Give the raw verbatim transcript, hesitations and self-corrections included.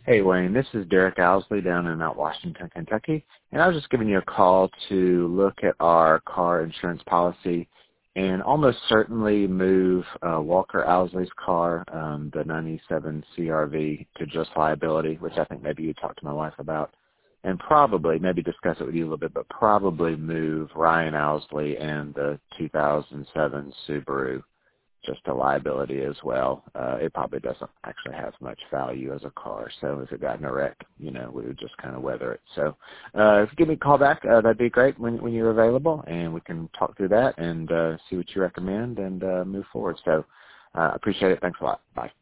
Hey, Wayne, this is Derek Owsley down in Mount Washington, Kentucky, and I was just giving you a call to look at our car insurance policy and almost certainly move uh, Walker Owsley's car, um, the ninety-seven C R V, to just liability, which I think maybe you talked to my wife about, and probably, maybe discuss it with you a little bit, but probably move Ryan Owsley and the two thousand seven Subaru just a liability as well. Uh, it probably doesn't actually have much value as a car, so if it got in a wreck, you know, we would just kind of weather it. So uh, if you give me a call back, uh, that'd be great when, when you're available, and we can talk through that and uh, see what you recommend and uh, move forward. So I uh, appreciate it. Thanks a lot. Bye.